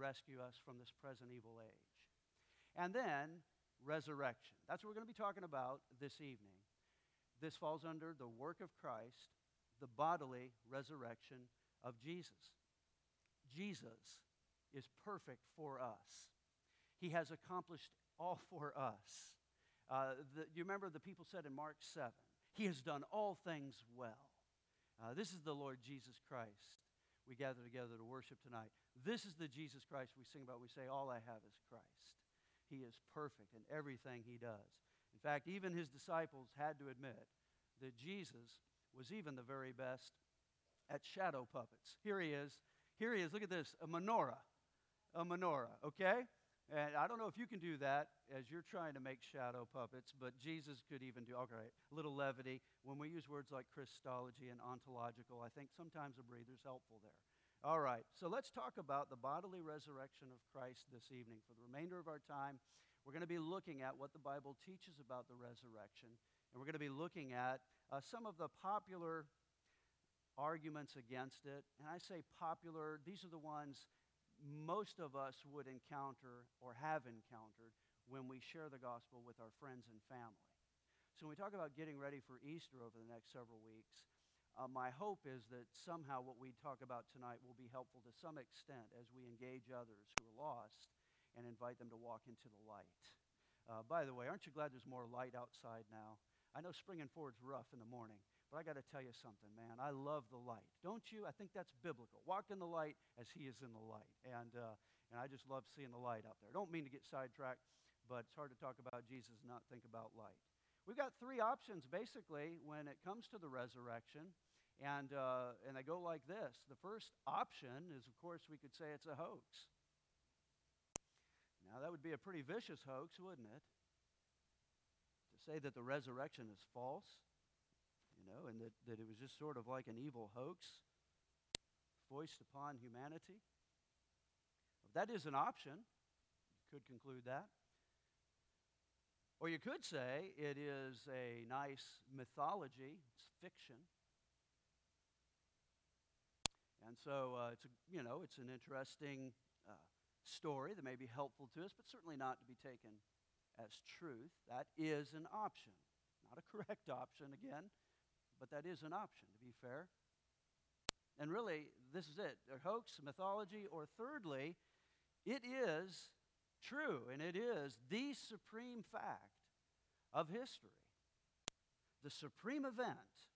rescue us from this present evil age. And then, resurrection. That's what we're going to be talking about this evening. This falls under the work of Christ, the bodily resurrection of Jesus. Jesus is perfect for us. He has accomplished all for us. You remember the people said in Mark 7, He has done all things well. This is the Lord Jesus Christ we gather together to worship tonight. This is the Jesus Christ we sing about. We say, all I have is Christ. He is perfect in everything He does. In fact, even His disciples had to admit that Jesus was even the very best at shadow puppets. Here he is. Look at this, a menorah, okay? And I don't know if you can do that as you're trying to make shadow puppets, but Jesus could even do, okay, a little levity. When we use words like Christology and ontological, I think sometimes a breather's helpful there. All right, so let's talk about the bodily resurrection of Christ this evening. For the remainder of our time, we're going to be looking at what the Bible teaches about the resurrection, and we're going to be looking at some of the popular arguments against it. And I say popular, these are the ones most of us would encounter or have encountered when we share the gospel with our friends and family. So when we talk about getting ready for Easter over the next several weeks, my hope is that somehow what we talk about tonight will be helpful to some extent as we engage others who are lost and invite them to walk into the light. By the way, aren't you glad there's more light outside now? I know springing forward's rough in the morning, but I got to tell you something, man. I love the light. Don't you? I think that's biblical. Walk in the light as He is in the light. And I just love seeing the light out there. Don't mean to get sidetracked, but it's hard to talk about Jesus and not think about light. We've got three options, basically, when it comes to the resurrection. And they go like this. The first option is, of course, we could say it's a hoax. Now, that would be a pretty vicious hoax, wouldn't it? To say that the resurrection is false, and that it was just sort of like an evil hoax foisted upon humanity. That is an option. You could conclude that. Or you could say it is a nice mythology, it's fiction. And so it's an interesting story that may be helpful to us, but certainly not to be taken as truth. That is an option. Not a correct option, again, but that is an option, to be fair. And really, this is it. A hoax, mythology, or thirdly, it is true, and it is the supreme fact of history. The supreme event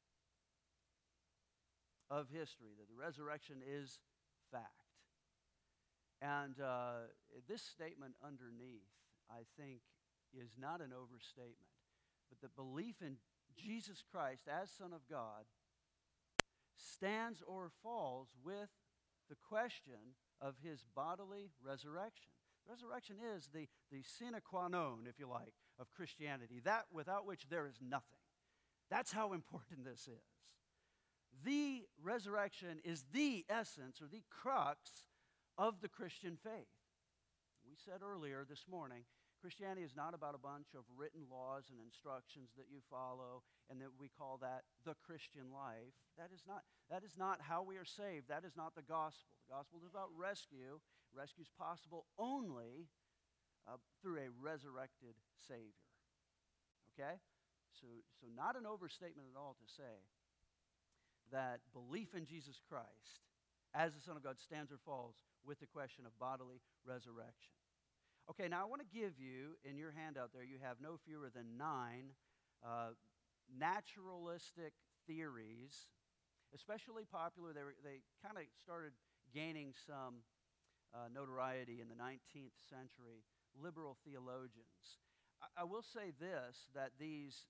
of history, that the resurrection is fact. And this statement underneath, I think, is not an overstatement, but the belief in Jesus Christ as Son of God stands or falls with the question of His bodily resurrection. Resurrection is the sine qua non, if you like, of Christianity, that without which there is nothing. That's how important this is. The resurrection is the essence or the crux of the Christian faith. We said earlier this morning, Christianity is not about a bunch of written laws and instructions that you follow and that we call that the Christian life. That is not how we are saved. That is not the gospel. The gospel is about rescue. Rescue is possible only through a resurrected Savior. Okay? So not an overstatement at all to say that belief in Jesus Christ as the Son of God stands or falls with the question of bodily resurrection. Okay, now I want to give you, in your handout there, you have no fewer than 9 naturalistic theories, especially popular. They kind of started gaining some notoriety in the 19th century, liberal theologians. I will say this, that these,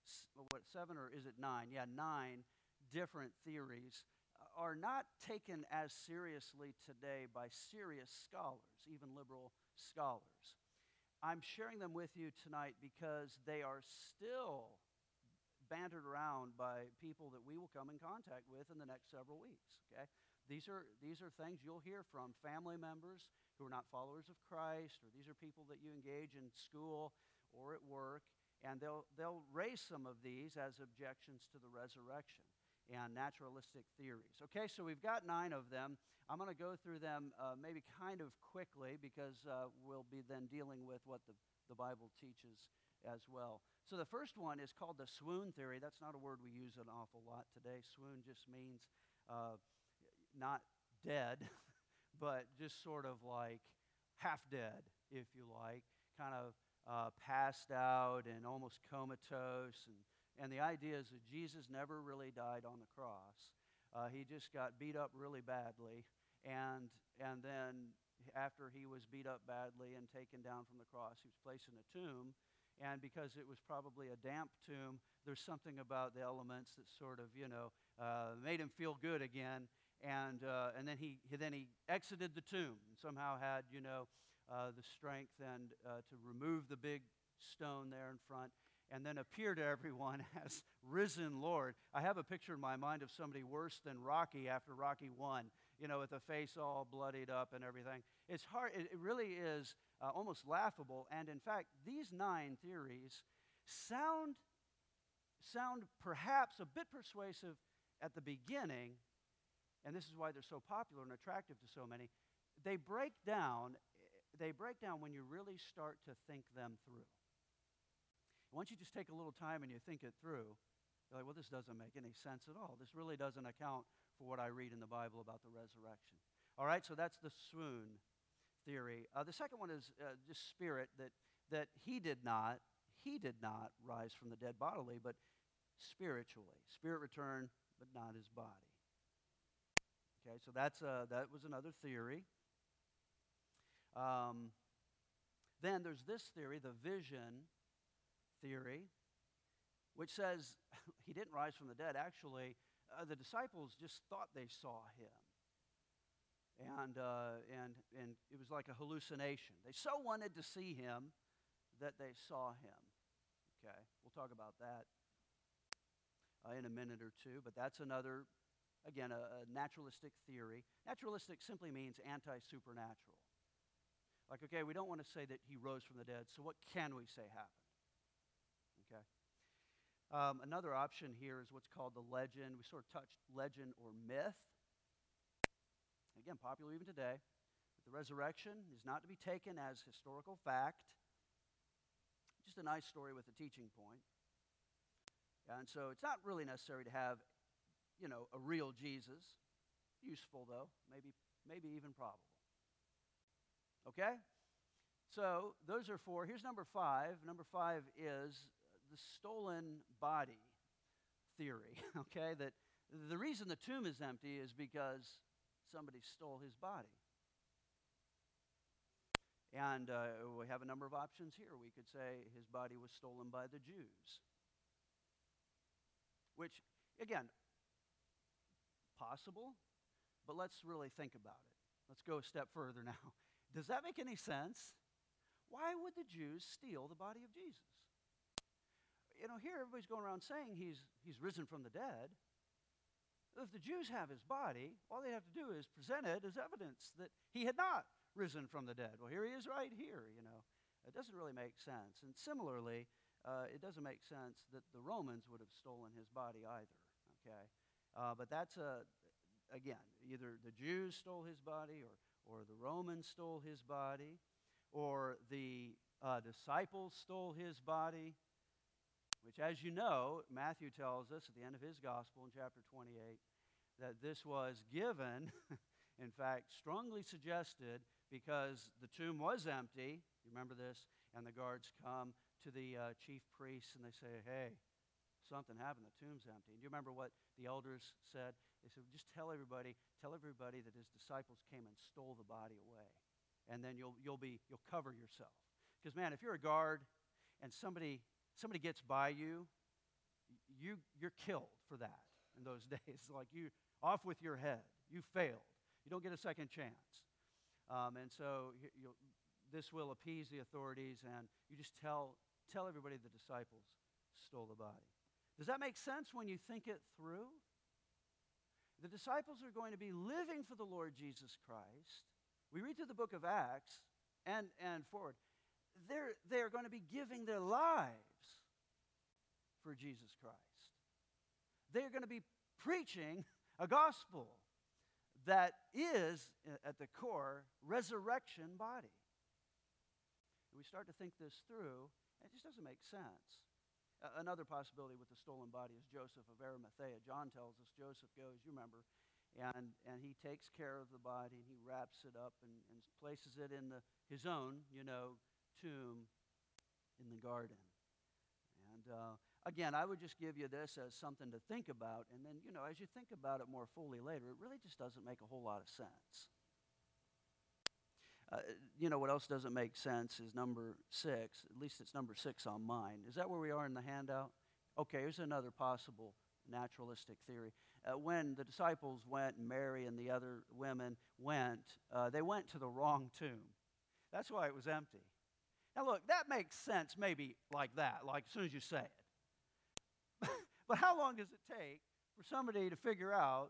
7 or is it 9? Yeah, 9 different theories are not taken as seriously today by serious scholars, even liberal scholars. I'm sharing them with you tonight because they are still bantered around by people that we will come in contact with in the next several weeks. Okay, these are things you'll hear from family members who are not followers of Christ, or these are people that you engage in school or at work, and they'll raise some of these as objections to the resurrection. and naturalistic theories. Okay, so we've got 9 of them. I'm going to go through them maybe kind of quickly because we'll be then dealing with what the Bible teaches as well. So the first one is called the swoon theory. That's not a word we use an awful lot today. Swoon just means not dead, but just sort of like half dead, if you like, kind of passed out and almost comatose. And the idea is that Jesus never really died on the cross. He just got beat up really badly. And then after he was beat up badly and taken down from the cross, he was placed in a tomb. And because it was probably a damp tomb, there's something about the elements that sort of, made him feel good again. And then he exited the tomb and somehow had, the strength and to remove the big stone there in front and then appear to everyone as risen Lord. I have a picture in my mind of somebody worse than Rocky after Rocky won, with the face all bloodied up and everything. It's hard. It really is almost laughable. And in fact, these 9 theories sound perhaps a bit persuasive at the beginning, and this is why they're so popular and attractive to so many. They break down when you really start to think them through. Once you just take a little time and you think it through, you're like, well, this doesn't make any sense at all. This really doesn't account for what I read in the Bible about the resurrection. All right, so that's the swoon theory. The second one is just spirit, that he did not rise from the dead bodily, but spiritually. Spirit returned, but not his body. Okay, so that was another theory. Then there's this theory, the vision theory, which says he didn't rise from the dead. Actually, the disciples just thought they saw him. And it was like a hallucination. They so wanted to see him that they saw him. Okay, we'll talk about that in a minute or two, but that's another, again, a naturalistic theory. Naturalistic simply means anti-supernatural. Like, okay, we don't want to say that he rose from the dead, so what can we say happened? Okay. Another option here is what's called the legend. We sort of touched legend or myth. Again, popular even today. But the resurrection is not to be taken as historical fact. Just a nice story with a teaching point. And so it's not really necessary to have, a real Jesus. Useful, though. Maybe even probable. Okay? So those are 4. Here's number 5. Number 5 is the stolen body theory. Okay? That the reason the tomb is empty is because somebody stole his body. And we have a number of options here. We could say his body was stolen by the Jews. Which, again, possible, but let's really think about it. Let's go a step further now. Does that make any sense? Why would the Jews steal the body of Jesus? Here everybody's going around saying he's risen from the dead. If the Jews have his body, all they have to do is present it as evidence that he had not risen from the dead. Well, here he is right here, It doesn't really make sense. And similarly, it doesn't make sense that the Romans would have stolen his body either, okay? But that's, again, either the Jews stole his body or the Romans stole his body or the disciples stole his body, which, as you know, Matthew tells us at the end of his gospel in chapter 28 that this was given, in fact, strongly suggested because the tomb was empty. You remember this? And the guards come to the chief priests and they say, hey, something happened. The tomb's empty. And do you remember what the elders said? They said, just tell everybody that his disciples came and stole the body away. And then you'll cover yourself. Because, man, if you're a guard and somebody gets by you, you're killed for that in those days. Like, you off with your head. You failed. You don't get a second chance. And so this will appease the authorities, and you just tell everybody the disciples stole the body. Does that make sense when you think it through? The disciples are going to be living for the Lord Jesus Christ. We read through the book of Acts and forward. They're going to be giving their lives for Jesus Christ. They're going to be preaching a gospel that is, at the core, resurrection body. We start to think this through, and it just doesn't make sense. Another possibility with the stolen body is Joseph of Arimathea. John tells us Joseph goes, you remember, and he takes care of the body, and he wraps it up and places it in his own, tomb in the garden. And again, I would just give you this as something to think about, and then, as you think about it more fully later, it really just doesn't make a whole lot of sense. What else doesn't make sense is number 6. At least it's number 6 on mine. Is that where we are in the handout? Okay, here's another possible naturalistic theory. When the disciples went, and Mary and the other women went, they went to the wrong tomb. That's why it was empty. Now look, that makes sense maybe like that, like as soon as you say it. But how long does it take for somebody to figure out,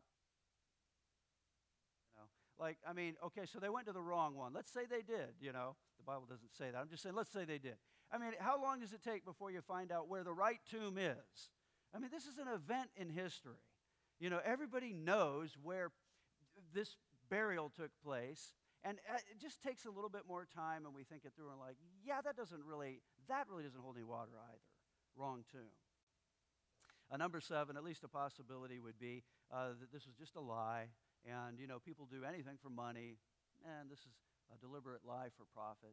okay, so they went to the wrong one. Let's say they did, The Bible doesn't say that. I'm just saying, let's say they did. How long does it take before you find out where the right tomb is? This is an event in history. Everybody knows where this burial took place, and it just takes a little bit more time, and we think it through and yeah, that really doesn't hold any water either. Wrong tomb. Number 7, at least a possibility would be that this was just a lie, and, people do anything for money, and this is a deliberate lie for profit.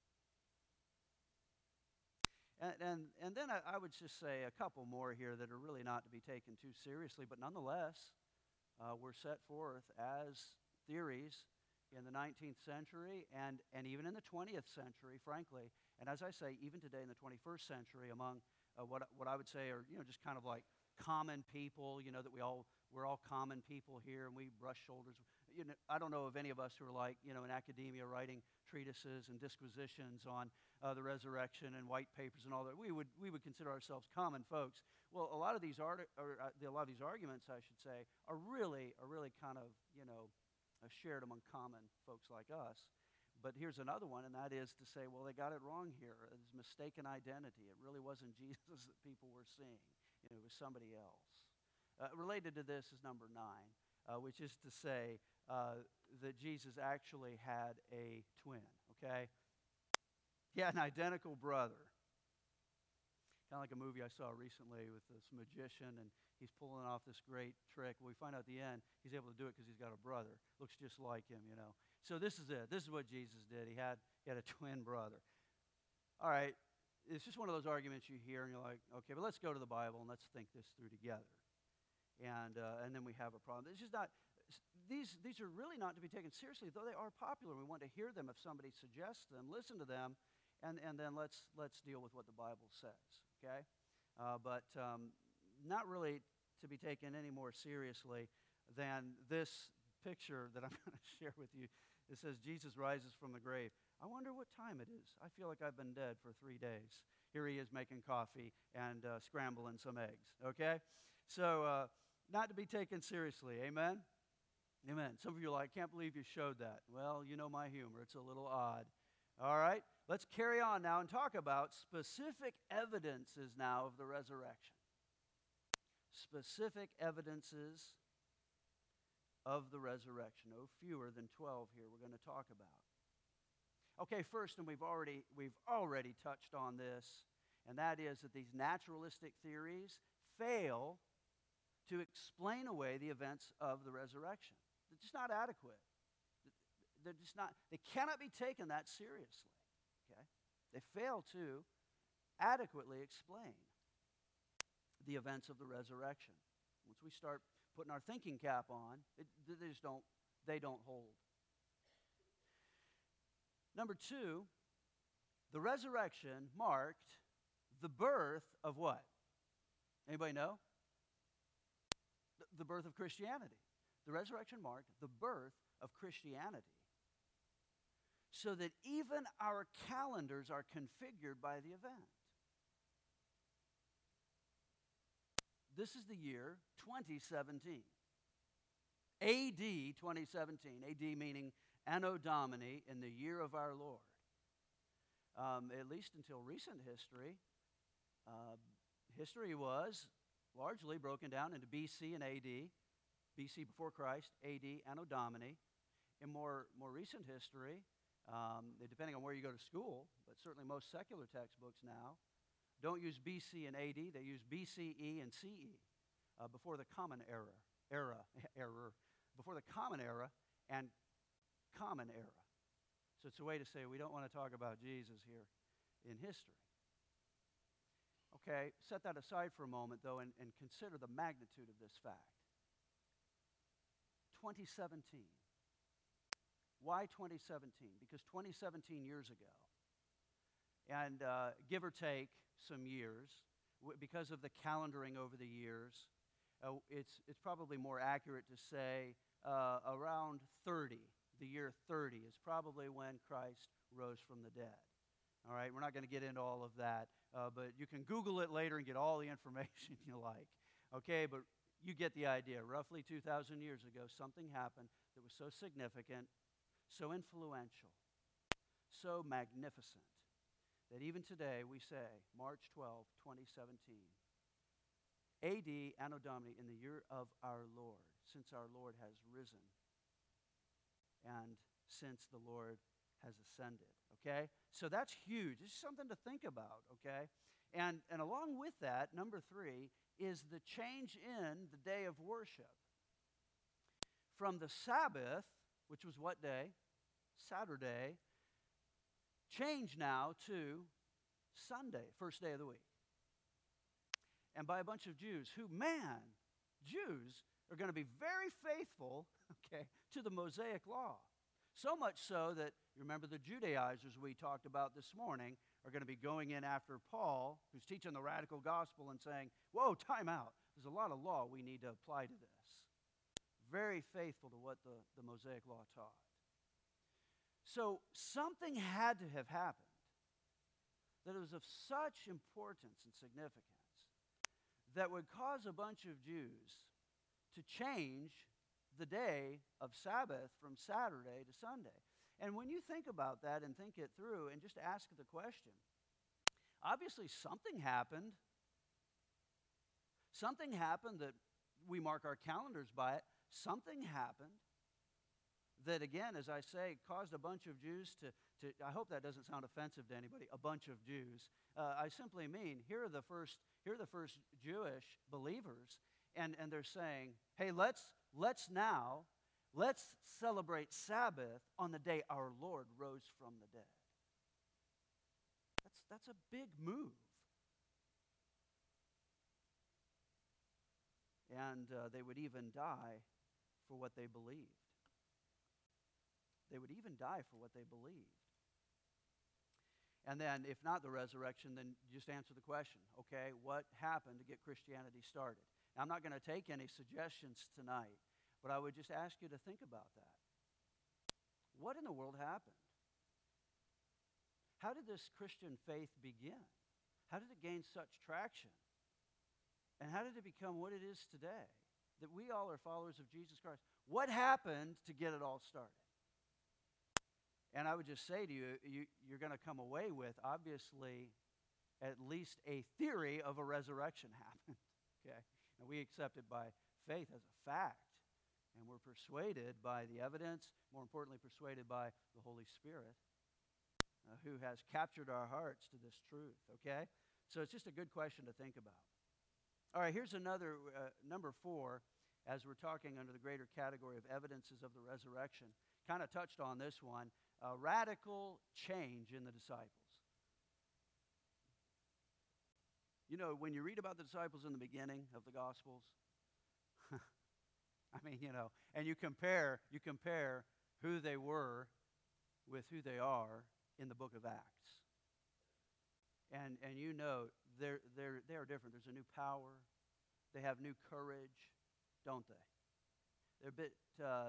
And then I would just say a couple more here that are really not to be taken too seriously, but nonetheless, were set forth as theories in the 19th century and even in the 20th century, frankly. And as I say, even today in the 21st century among what I would say are, just kind of like common people, that we're all common people here and we brush shoulders. I don't know of any of us who are like, in academia writing treatises and disquisitions on the resurrection and white papers and all that. We would consider ourselves common folks. Well, a lot of these arguments, I should say, are really kind of, shared among common folks like us. But here's another one, and that is to say, well, they got it wrong here. It's mistaken identity. It really wasn't Jesus that people were seeing. It was somebody else. Related to this is number 9, which is to say that Jesus actually had a twin, okay? He had an identical brother. Kind of like a movie I saw recently with this magician, and he's pulling off this great trick. Well, we find out at the end he's able to do it because he's got a brother. Looks just like him, So this is it. This is what Jesus did. He had a twin brother. All right, it's just one of those arguments you hear, and you're like, okay, but let's go to the Bible and let's think this through together. And then we have a problem. It's just not. These are really not to be taken seriously, though they are popular. We want to hear them if somebody suggests them, listen to them, and then let's deal with what the Bible says. Okay, but not really to be taken any more seriously than this picture that I'm going to share with you. It says Jesus rises from the grave. I wonder what time it is. I feel like I've been dead for 3 days. Here he is making coffee and scrambling some eggs. Okay, so not to be taken seriously. Amen. Amen. Some of you are like, can't believe you showed that. Well, you know my humor. It's a little odd. All right, let's carry on now and talk about specific evidences now of the resurrection. Specific evidences of the resurrection. No fewer than 12 here we're going to talk about. Okay, first, and we've already touched on this, and that is that these naturalistic theories fail to explain away the events of the resurrection. They're just not adequate. They cannot be taken that seriously. Okay? They fail to adequately explain the events of the resurrection. Once we start putting our thinking cap on, they don't hold. Number 2, the resurrection marked the birth of what? Anybody know? The birth of Christianity. The resurrection marked the birth of Christianity. So that even our calendars are configured by the event. This is the year 2017. A.D. 2017. A.D. meaning Anno Domini, in the year of our Lord. At least until recent history, history was largely broken down into BC and AD, BC before Christ, AD, Anno Domini. In more recent history, depending on where you go to school, but certainly most secular textbooks now, don't use BC and AD, they use BCE and CE, before the Common before the Common Era and Common Era. So it's a way to say we don't want to talk about Jesus here in history. Okay, set that aside for a moment, though, and consider the magnitude of this fact. 2017. Why 2017? Because 2017 years ago, and give or take some years, because of the calendaring over the years, it's probably more accurate to say around 30. The year 30 is probably when Christ rose from the dead. All right, we're not going to get into all of that, but you can Google it later and get all the information you like. Okay, but you get the idea. Roughly 2,000 years ago, something happened that was so significant, so influential, so magnificent, that even today we say, March 12, 2017, AD, Anno Domini, in the year of our Lord, since our Lord has risen, and since the Lord has ascended, okay? So that's huge. It's something to think about, okay? And along with that, number 3, is the change in the day of worship. From the Sabbath, which was what day? Saturday, change now to Sunday, first day of the week. And by a bunch of Jews who, Jews are going to be very faithful, okay, to the Mosaic law. So much so that, you remember the Judaizers we talked about this morning are going to be going in after Paul, who's teaching the radical gospel, and saying, whoa, time out. There's a lot of law we need to apply to this. Very faithful to what the Mosaic law taught. So something had to have happened that was of such importance and significance that would cause a bunch of Jews to change the day of Sabbath from Saturday to Sunday. And when you think about that and think it through and just ask the question, obviously something happened. Something happened that we mark our calendars by it. Something happened that, again, as I say, caused a bunch of Jews to I hope that doesn't sound offensive to anybody, a bunch of Jews. I simply mean, here are the first Jewish believers, and they're saying, hey, let's celebrate Sabbath on the day our Lord rose from the dead. That's a big move. And they would even die for what they believed. They would even die for what they believed. And then, if not the resurrection, then just answer the question, okay, what happened to get Christianity started? Now, I'm not going to take any suggestions tonight, but I would just ask you to think about that. What in the world happened? How did this Christian faith begin? How did it gain such traction? And how did it become what it is today? That we all are followers of Jesus Christ. What happened to get it all started? And I would just say to you, you're going to come away with, obviously, at least a theory of a resurrection happened. Okay? And we accept it by faith as a fact. And we're persuaded by the evidence, more importantly, persuaded by the Holy Spirit, who has captured our hearts to this truth. Okay? So it's just a good question to think about. All right, here's another, number 4, as we're talking under the greater category of evidences of the resurrection. Kind of touched on this one. A radical change in the disciples. You know, when you read about the disciples in the beginning of the Gospels, I mean, you know, and you compare who they were with who they are in the book of Acts. And you know, they are different. There's a new power. They have new courage, don't they? They're a bit,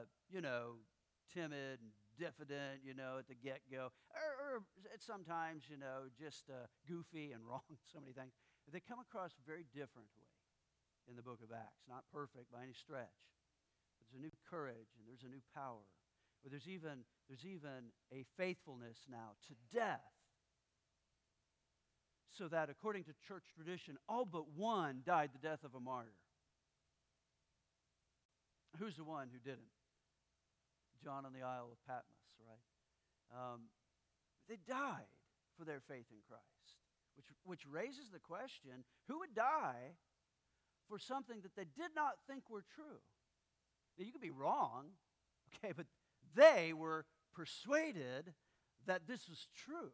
timid and diffident, at the get-go. Or sometimes, just goofy and wrong, so many things. They come across very differently in the book of Acts. Not perfect by any stretch. But there's a new courage and there's a new power. But there's even a faithfulness now to death. so that according to church tradition, all but one died the death of a martyr. Who's the one who didn't? John on the Isle of Patmos, right? They died for their faith in Christ, which raises the question, who would die for something that they did not think were true? Now, you could be wrong, okay, but they were persuaded that this was true,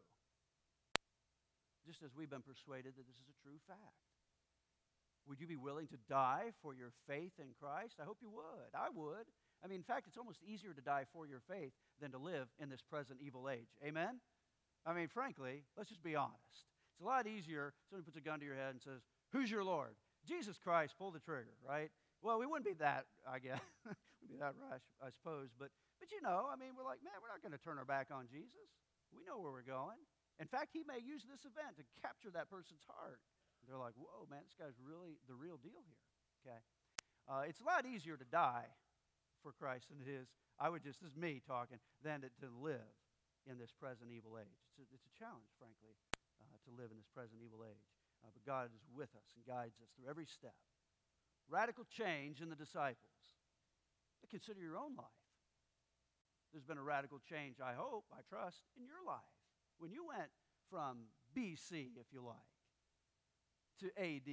just as we've been persuaded that this is a true fact. Would you be willing to die for your faith in Christ? I hope you would. I would. I mean, in fact, it's almost easier to die for your faith than to live in this present evil age. Amen? I mean, frankly, let's just be honest. It's a lot easier. Somebody puts a gun to your head and says, "Who's your Lord?" Jesus Christ, pull the trigger, right? Well, we wouldn't be that, I guess. We'd be that rash, I suppose. But you know, I mean, we're like, man, we're not going to turn our back on Jesus. We know where we're going. In fact, he may use this event to capture that person's heart. They're like, whoa, man, this guy's really the real deal here, okay? It's a lot easier to die for Christ than it is, this is me talking, than to live in this present evil age. It's a challenge, frankly, to live in this present evil age. But God is with us and guides us through every step. Radical change in the disciples. Consider your own life. There's been a radical change, I hope, I trust, in your life. When you went from BC, if you like, to AD.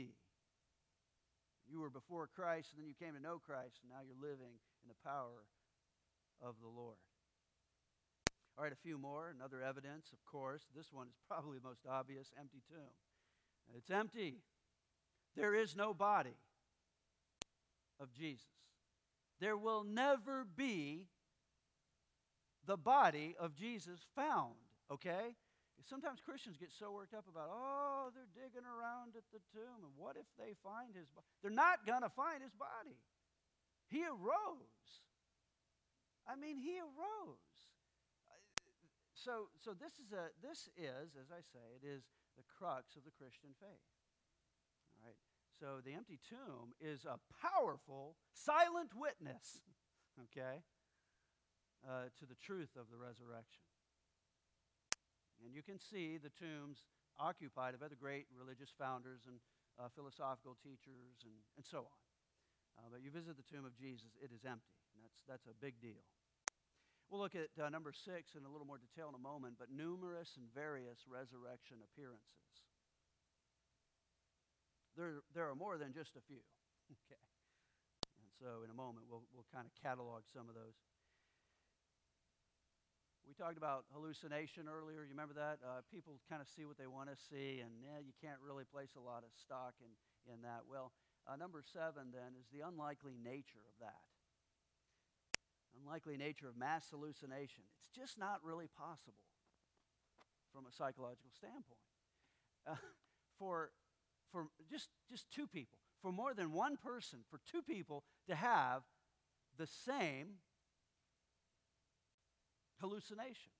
You were before Christ, and then you came to know Christ, and now you're living in the power of the Lord. All right, a few more. Another evidence, of course. This one is probably the most obvious, empty tomb. It's empty. There is no body of Jesus. There will never be the body of Jesus found, okay? Sometimes Christians get so worked up about, oh, they're digging around at the tomb, and what if they find his body? They're not going to find his body. He arose. I mean, he arose. So this is, as I say, it is the crux of the Christian faith. All right. So the empty tomb is a powerful, silent witness, okay, to the truth of the resurrection. And you can see the tombs occupied of other great religious founders and philosophical teachers and so on. But you visit the tomb of Jesus, it is empty. And that's a big deal. We'll look at number 6 in a little more detail in a moment, but numerous and various resurrection appearances. There are more than just a few. Okay. And so in a moment, we'll kind of catalog some of those. We talked about hallucination earlier. You remember that? People kind of see what they want to see, and you can't really place a lot of stock in that. Well, number 7 then is the unlikely nature of that. Unlikely nature of mass hallucination. It's just not really possible from a psychological standpoint. For just two people, for more than one person, for two people to have the same hallucination.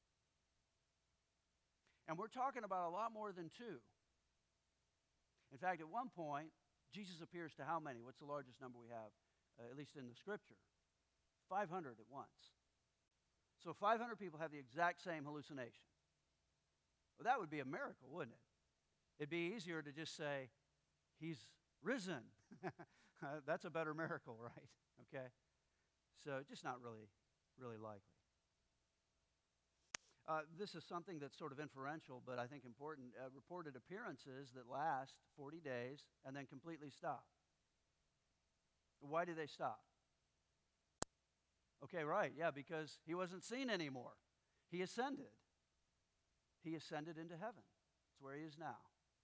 And we're talking about a lot more than two. In fact, at one point, Jesus appears to how many? What's the largest number we have, at least in the Scripture? 500 at once. So 500 people have the exact same hallucination. Well, that would be a miracle, wouldn't it? It'd be easier to just say, he's risen. That's a better miracle, right? Okay? So just not really likely. This is something that's sort of inferential, but I think important. Reported appearances that last 40 days and then completely stop. Why do they stop? Okay, right, yeah, because he wasn't seen anymore. He ascended. He ascended into heaven. That's where he is now.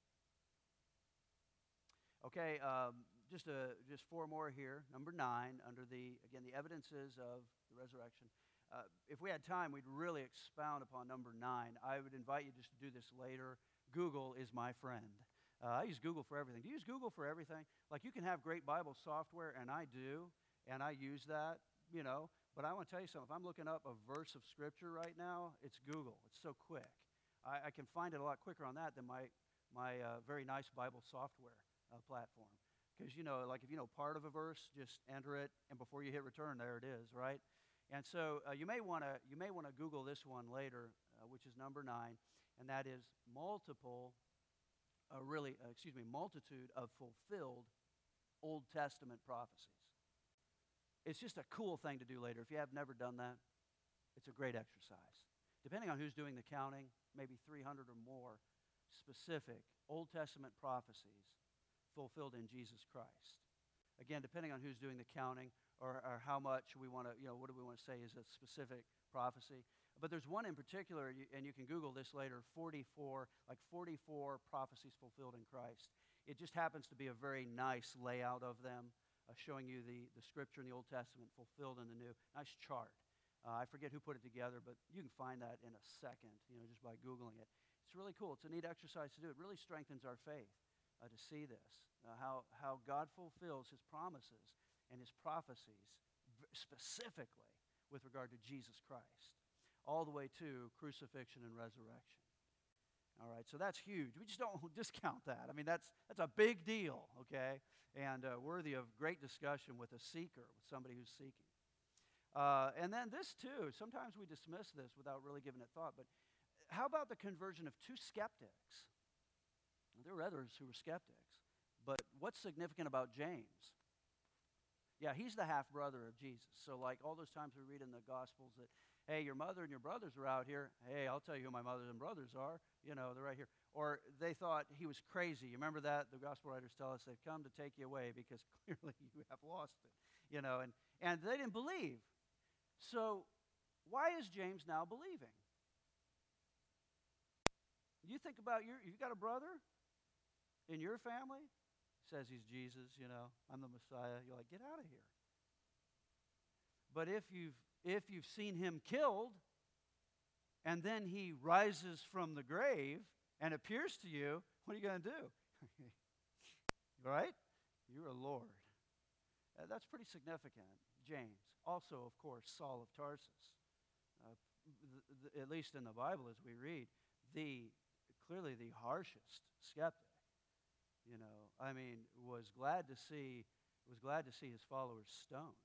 Okay, just 4 more here. Number 9, under the evidences of the resurrection. If we had time, we'd really expound upon number 9. I would invite you just to do this later. Google is my friend. I use Google for everything. Do you use Google for everything? Like, you can have great Bible software, and I do, and I use that, you know. But I want to tell you something. If I'm looking up a verse of Scripture right now, it's Google. It's so quick. I can find it a lot quicker on that than my very nice Bible software platform. Because, you know, like if you know part of a verse, just enter it, and before you hit return, there it is, right? And so you may want to Google this one later, which is number 9, and that is multiple multitude of fulfilled Old Testament prophecies. It's just a cool thing to do later. If you have never done that, it's a great exercise. Depending on who's doing the counting, maybe 300 or more specific Old Testament prophecies fulfilled in Jesus Christ. Again, depending on who's doing the counting or how much we want to, what do we want to say is a specific prophecy. But there's one in particular, and you can Google this later, 44 prophecies fulfilled in Christ. It just happens to be a very nice layout of them, showing you the scripture in the Old Testament fulfilled in the New. Nice chart. I forget who put it together, but you can find that in a second, just by Googling it. It's really cool. It's a neat exercise to do. It really strengthens our faith to see this, how God fulfills his promises and his prophecies specifically with regard to Jesus Christ, all the way to crucifixion and resurrection. All right, so that's huge. We just don't discount that. I mean, that's a big deal, okay, and worthy of great discussion with a seeker, with somebody who's seeking. And then this too, sometimes we dismiss this without really giving it thought, but how about the conversion of two skeptics? There were others who were skeptics, but what's significant about James? Yeah, he's the half-brother of Jesus. So like all those times we read in the Gospels that, hey, your mother and your brothers are out here. Hey, I'll tell you who my mother and brothers are. They're right here. Or they thought he was crazy. You remember that? The Gospel writers tell us they've come to take you away because clearly you have lost it. And they didn't believe. So why is James now believing? You think about you've got a brother in your family, says he's Jesus, I'm the Messiah. You're like, get out of here. But if you've seen him killed, and then he rises from the grave and appears to you, what are you going to do? Right? You're a Lord. That's pretty significant. James. Also, of course, Saul of Tarsus. At least in the Bible as we read, clearly the harshest skeptic. Was glad to see his followers stoned.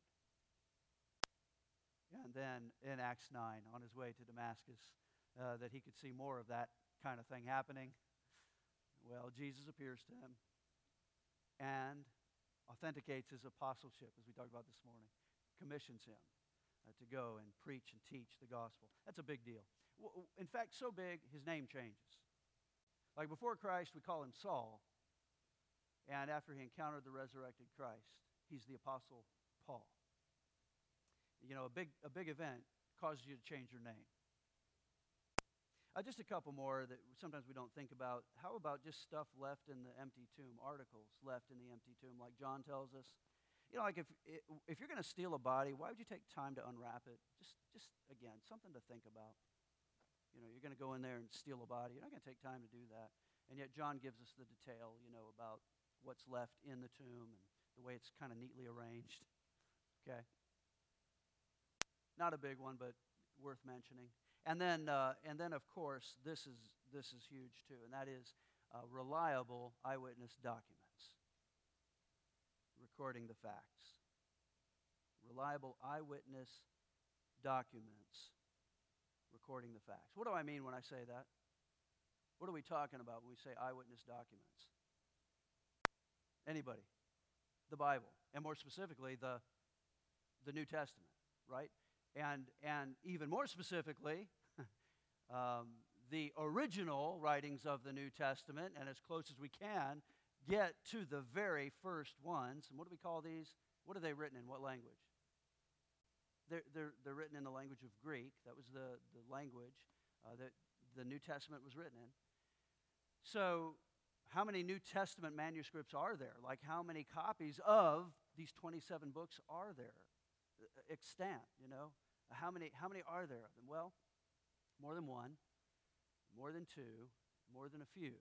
And then in Acts 9, on his way to Damascus, that he could see more of that kind of thing happening. Well, Jesus appears to him and authenticates his apostleship, as we talked about this morning, commissions him to go and preach and teach the gospel. That's a big deal. In fact, so big, his name changes. Like before Christ, we call him Saul. And after he encountered the resurrected Christ, he's the Apostle Paul. A big event causes you to change your name. Just a couple more that sometimes we don't think about. How about just stuff left in the empty tomb, articles left in the empty tomb, like John tells us? Like if you're going to steal a body, why would you take time to unwrap it? Just again, something to think about. You're going to go in there and steal a body. You're not going to take time to do that. And yet John gives us the detail, about what's left in the tomb and the way it's kind of neatly arranged. Okay? Not a big one, but worth mentioning. And then of course, this is huge too, and that is reliable eyewitness documents recording the facts. Reliable eyewitness documents recording the facts. What do I mean when I say that? What are we talking about when we say eyewitness documents? Anybody? The Bible, and more specifically, the New Testament, right? And even more specifically, the original writings of the New Testament, and as close as we can, get to the very first ones. And what do we call these? What are they written in? What language? They're written in the language of Greek. That was the language that the New Testament was written in. So how many New Testament manuscripts are there? Like how many copies of these 27 books are there extant, How many are there of them? Well, more than one, more than two, more than a few.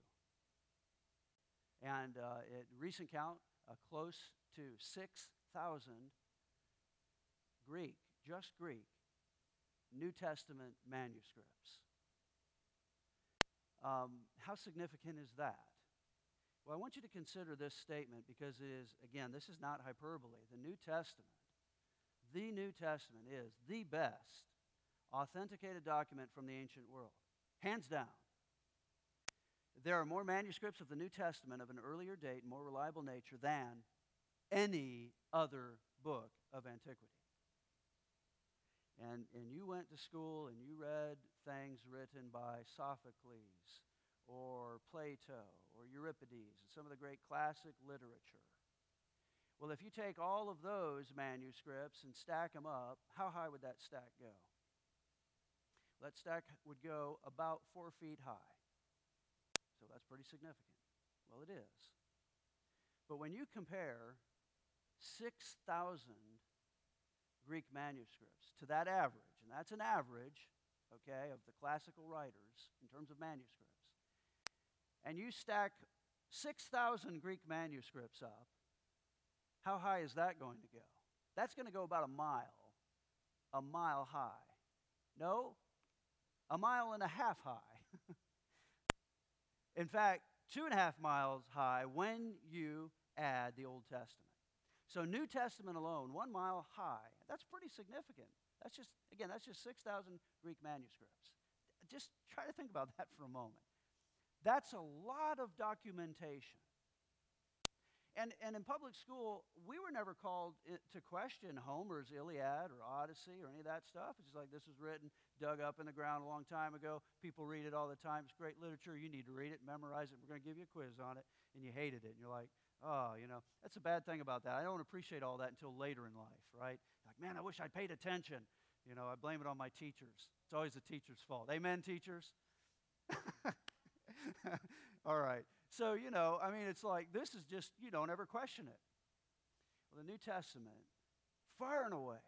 And at recent count, close to 6,000 Greek, just Greek, New Testament manuscripts. How significant is that? Well, I want you to consider this statement because it is, again, this is not hyperbole. The New Testament is the best authenticated document from the ancient world, hands down. There are more manuscripts of the New Testament of an earlier date and more reliable nature than any other book of antiquity. And you went to school and you read things written by Sophocles or Plato or Euripides and some of the great classic literature. Well, if you take all of those manuscripts and stack them up, how high would that stack go? That stack would go about 4 feet high. So that's pretty significant. Well, it is. But when you compare 6,000 Greek manuscripts to that average, and that's an average, okay, of the classical writers in terms of manuscripts, and you stack 6,000 Greek manuscripts up, how high is that going to go? That's going to go about a mile high. No, a mile and a half high. In fact, 2.5 miles high when you add the Old Testament. So New Testament alone, 1 mile high, that's pretty significant. That's just 6,000 Greek manuscripts. Just try to think about that for a moment. That's a lot of documentation. And in public school, we were never called to question Homer's Iliad or Odyssey or any of that stuff. It's just like, this was written, dug up in the ground a long time ago. People read it all the time. It's great literature. You need to read it, memorize it. We're going to give you a quiz on it. And you hated it. And you're like, oh, that's a bad thing about that. I don't appreciate all that until later in life, right? Like, man, I wish I'd paid attention. I blame it on my teachers. It's always the teacher's fault. Amen, teachers? All right. So, it's like, this is just, you don't ever question it. Well, the New Testament, far and away,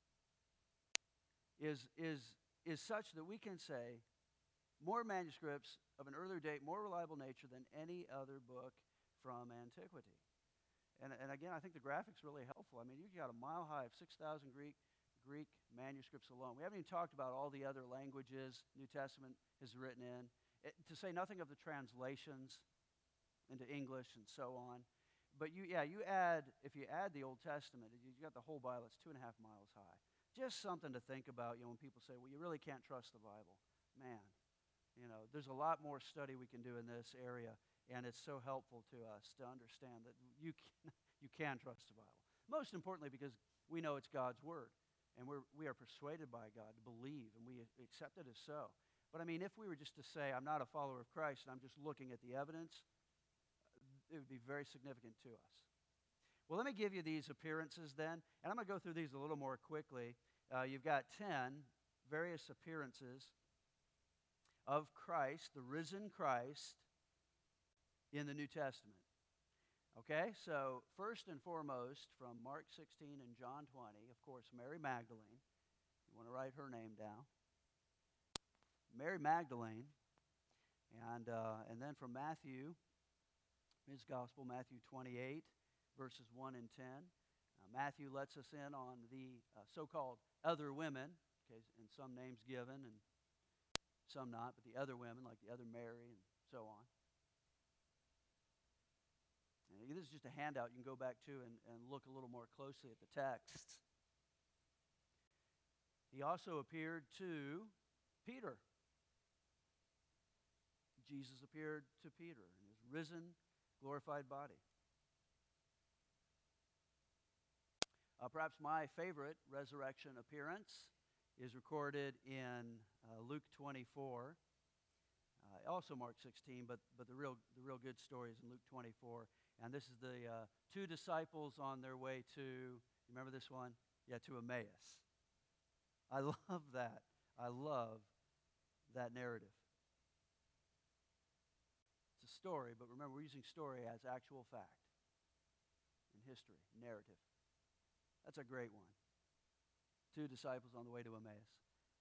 is such that we can say more manuscripts of an earlier date, more reliable nature than any other book from antiquity. And again, I think the graphic's really helpful. I mean, you've got a mile high of 6,000 Greek manuscripts alone. We haven't even talked about all the other languages New Testament is written in, to say nothing of the translations into English and so on. But if you add the Old Testament, you got the whole Bible. It's 2.5 miles high. Just something to think about, when people say, well, you really can't trust the Bible. Man, there's a lot more study we can do in this area, and it's so helpful to us to understand that you can trust the Bible. Most importantly, because we know it's God's Word, and we are persuaded by God to believe, and we accept it as so. But if we were just to say, I'm not a follower of Christ, and I'm just looking at the evidence, it would be very significant to us. Well, let me give you these appearances then, and I'm going to go through these a little more quickly. You've got 10 various appearances of Christ, the risen Christ, in the New Testament. Okay, so first and foremost, from Mark 16 and John 20, of course, Mary Magdalene. You want to write her name down. Mary Magdalene, and then from Matthew, his gospel, Matthew 28, verses 1 and 10. Matthew lets us in on the so-called other women, okay, and some names given and some not, but the other women, like the other Mary and so on. And this is just a handout you can go back to and look a little more closely at the text. He also appeared to Peter. Jesus appeared to Peter in his risen, glorified body. Perhaps my favorite resurrection appearance is recorded in Luke 24, also Mark 16, but the real good story is in Luke 24. And this is the two disciples on their way to, you remember this one? Yeah, to Emmaus. I love that. I love that narrative. It's a story, but remember, we're using story as actual fact in history, narrative. That's a great one. Two disciples on the way to Emmaus.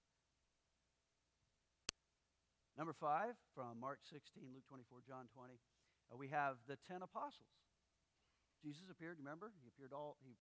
Number 5, from Mark 16, Luke 24, John 20, we have the 10 apostles. Jesus appeared, remember? He